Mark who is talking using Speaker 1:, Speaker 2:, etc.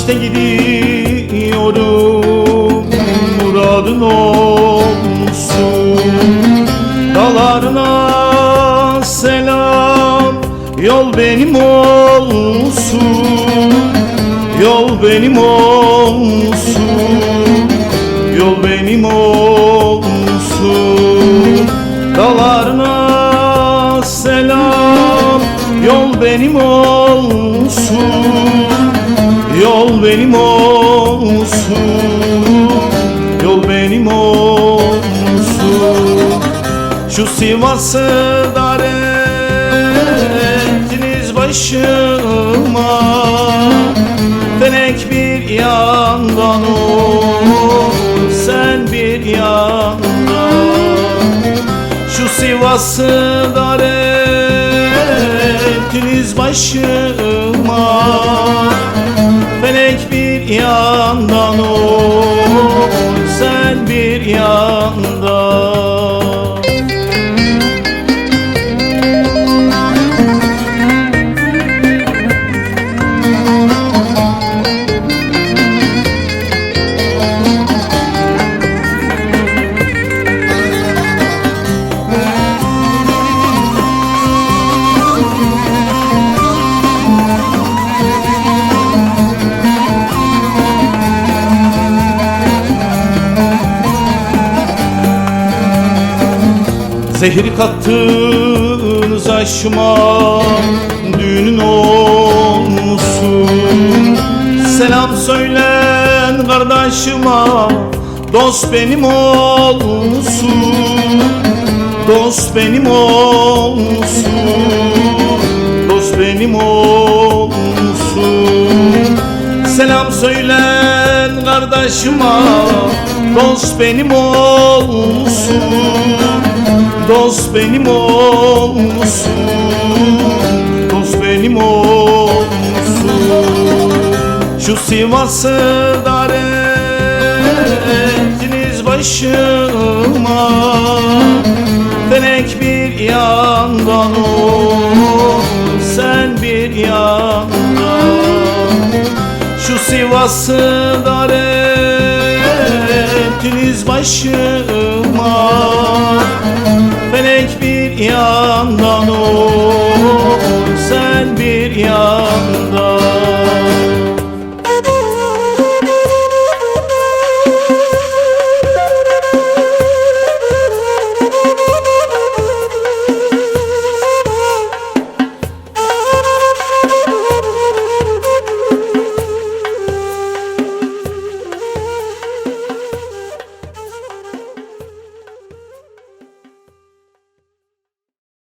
Speaker 1: işte gidiyorum, muradın olsun. Dağlarına selam, yol benim olsun. Yol benim olsun, yol benim olsun. Dağlarına selam, yol benim olsun. Yol benim olsun, yol benim olsun. Şu Sivas'ı dar ettiniz başıma, felek bir yandan ol, sen bir yandan. Şu Sivas'ı dar ettiniz başıma, felek bir yandan ol, sen bir yandan. Zehir kattınız aşıma, düğünün olsun. Selam söylen kardeşime, dost benim olsun. Dost benim olsun, dost benim olsun. Selam söylen kardeşime, dost benim olsun. Dost benim olsun, dost benim olsun. Şu Sivas'ı dar ettiniz başıma, felek bir yandan ol, sen bir yandan. Şu Sivas'ı dar ettiniz başıma, felek bir yandan ol,